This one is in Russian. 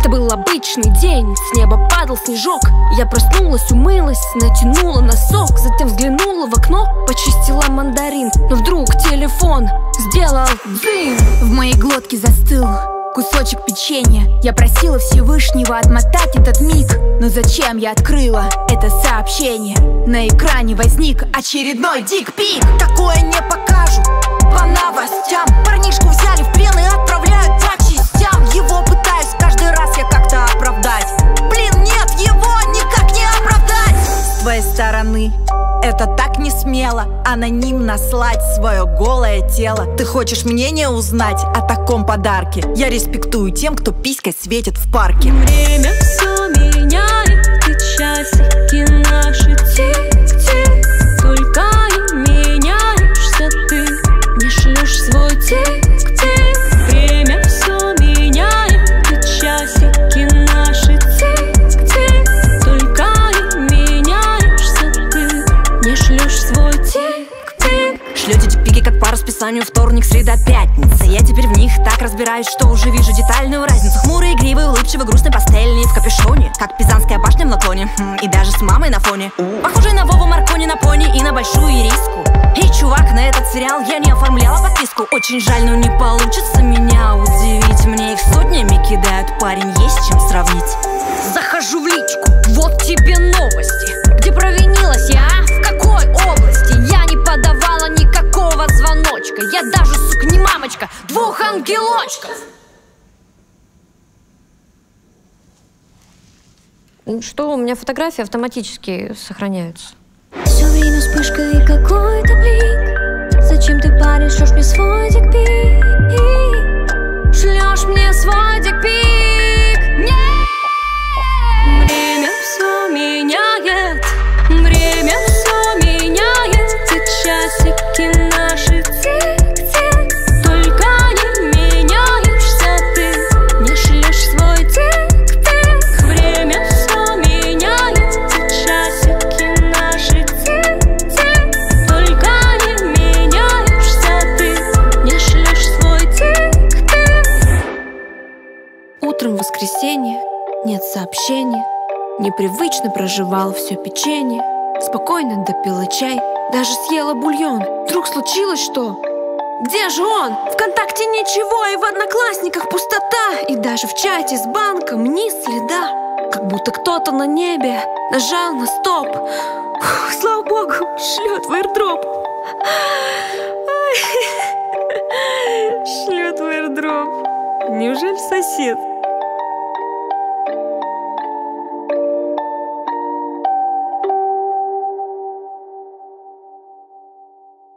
Это был обычный день, с неба падал снежок. Я проснулась, умылась, натянула носок. Затем взглянула в окно, почистила мандарин. Но вдруг телефон сделал дзынь. В моей глотке застыл кусочек печенья. Я просила Всевышнего отмотать этот миг. Но зачем я открыла это сообщение? На экране возник очередной дикпик. Такое не покажут по новостям. Парнишку взяли в плен и отправляют по частям. Его пытаюсь каждый раз я как-то оправдать. Блин, нет, его никак не оправдать. С твоей стороны это так не смело, анонимно слать свое голое тело. Ты хочешь мнение узнать о таком подарке? Я респектую тем, кто писькой светит в парке. Время все меняет, и часики наши тик-тик. Только и меняешься ты, не шлешь свой тик-тик. Время все меняет, и часики наши тик-тик. Только и меняешься ты, не шлешь свой тик-тик. Шлете дикпики как по расписанию: вторник, среда, пятница. Я теперь в них так разбираюсь, что уже вижу детальную разницу. Хмурый, игривый, улыбчивый, грустный, пастельный, в капюшоне, как Пизанская башня в наклоне. И даже с мамой на фоне. Похожий на Вову Маркони на пони и на большую ириску. Эй, чувак, на этот сериал я не оформляла подписку. Очень жаль, но не получится меня удивить. Мне их сотнями кидают, парень, есть чем сравнить. Захожу в личку, вот тебе новости. Где провинилась я, а? В какой области? Я не подавала никакого звоночка. Я даже, сука, не мамочка двух ангелочков. Что, у меня фотографии автоматически сохраняются. Все время вспышка и какой-то блик. Зачем ты парень, шлешь мне свой дикпик? Шлешь мне свой дикпик? Нет! Время все меняет, время все меняет. И часики наши тик-тик. Только не меняешься ты, не шлешь свой тик-тик. Время все меняет, и часики наши тик-тик. Только не меняешься ты, не шлешь свой тик-тик. Утром в воскресенье, нет сообщений. Непривычно проживал все печенье. Спокойно допила чай, даже съела бульон. Вдруг случилось что? Где же он? ВКонтакте ничего, и в Одноклассниках пустота. И даже в чате с банком ни следа. Как будто кто-то на небе нажал на стоп. Фух, слава богу, шлет в airdrop. Шлет в airdrop. Неужели сосед?